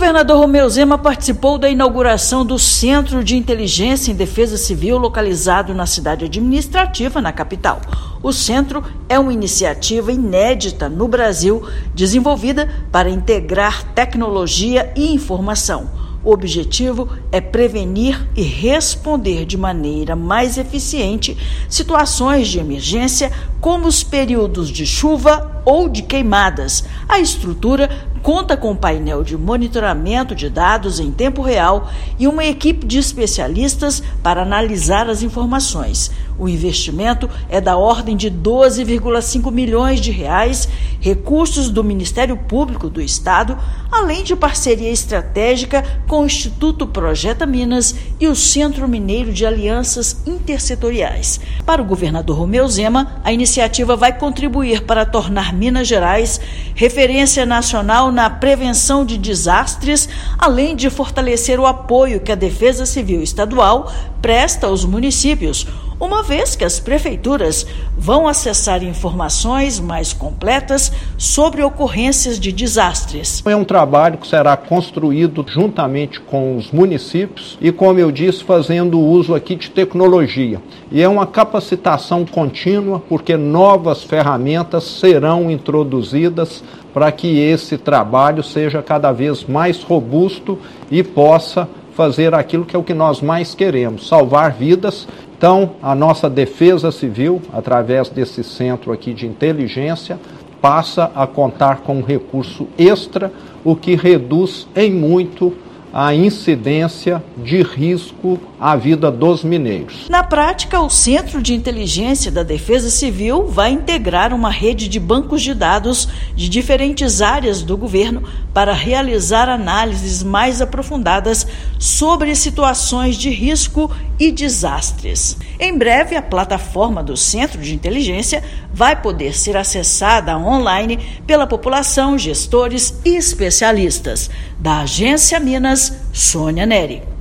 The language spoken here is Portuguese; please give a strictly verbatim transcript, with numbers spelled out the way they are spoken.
governador Romeu Zema participou da inauguração do Centro de Inteligência em Defesa Civil, localizado na cidade administrativa, na capital. O centro é uma iniciativa inédita no Brasil, desenvolvida para integrar tecnologia e informação. O objetivo é prevenir e responder de maneira mais eficiente situações de emergência, como os períodos de chuva ou de queimadas. A estrutura conta com um painel de monitoramento de dados em tempo real e uma equipe de especialistas para analisar as informações. O investimento é da ordem de doze vírgula cinco milhões de reais, recursos do Ministério Público do Estado, além de parceria estratégica com o Instituto Projeta Minas e o Centro Mineiro de Alianças Intersetoriais. Para o governador Romeu Zema, a iniciativa vai contribuir para tornar Minas Gerais referência nacional na prevenção de desastres, além de fortalecer o apoio que a Defesa Civil Estadual presta aos municípios, uma vez que as prefeituras vão acessar informações mais completas sobre ocorrências de desastres. É um trabalho que será construído juntamente com os municípios e, como eu disse, fazendo uso aqui de tecnologia. E é uma capacitação contínua, porque novas ferramentas serão introduzidas para que esse trabalho seja cada vez mais robusto e possa fazer aquilo que é o que nós mais queremos, salvar vidas. Então, a nossa defesa civil, através desse centro aqui de inteligência, passa a contar com um recurso extra, o que reduz em muito a incidência de risco à vida dos mineiros. Na prática, o Centro de Inteligência da Defesa Civil vai integrar uma rede de bancos de dados de diferentes áreas do governo para realizar análises mais aprofundadas sobre situações de risco e desastres. Em breve, a plataforma do Centro de Inteligência vai poder ser acessada online pela população, gestores e especialistas. Da Agência Minas, Sônia Neri.